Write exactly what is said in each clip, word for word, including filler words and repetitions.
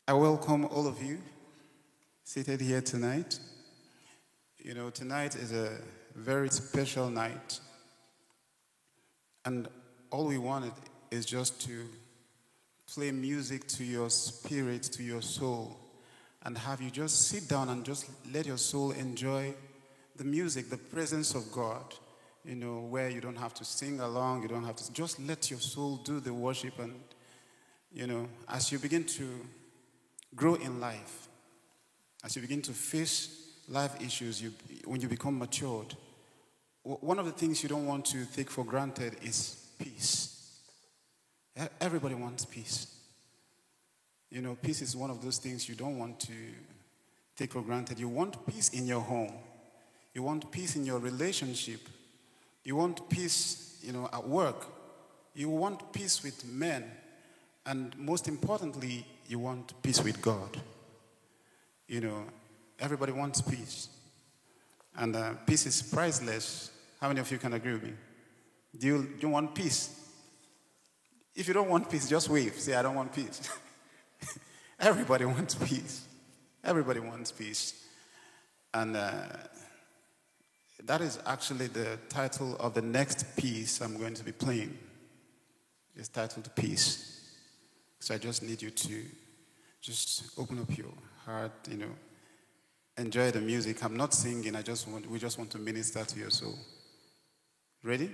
I welcome all of you seated here tonight. You know, tonight is a very special night, and all we wanted is just to play music to your spirit, to your soul, and have you just sit down and just let your soul enjoy the music, the presence of God, you know, where you don't have to sing along, you don't have to, just let your soul do the worship. And, you know, as you begin to grow in life, as you begin to face life issues, you, when you become matured, one of the things you don't want to take for granted is peace. E- Everybody wants peace. You know, peace is one of those things you don't want to take for granted. You want peace in your home. You want peace in your relationship. You want peace, you know, at work. You want peace with men. And most importantly, you want peace with God. You know, everybody wants peace. And uh, peace is priceless. How many of you can agree with me? Do you, do you want peace? If you don't want peace, just wave. Say, I don't want peace. Everybody wants peace. Everybody wants peace. And uh, that is actually the title of the next piece I'm going to be playing. It's titled Peace. So I just need you to just open up your heart, you know, enjoy the music. I'm not singing, I just want, we just want to minister to your soul. Ready?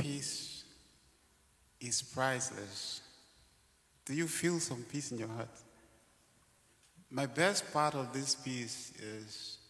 peace is priceless. Do you feel some peace in your heart? My best part of this piece is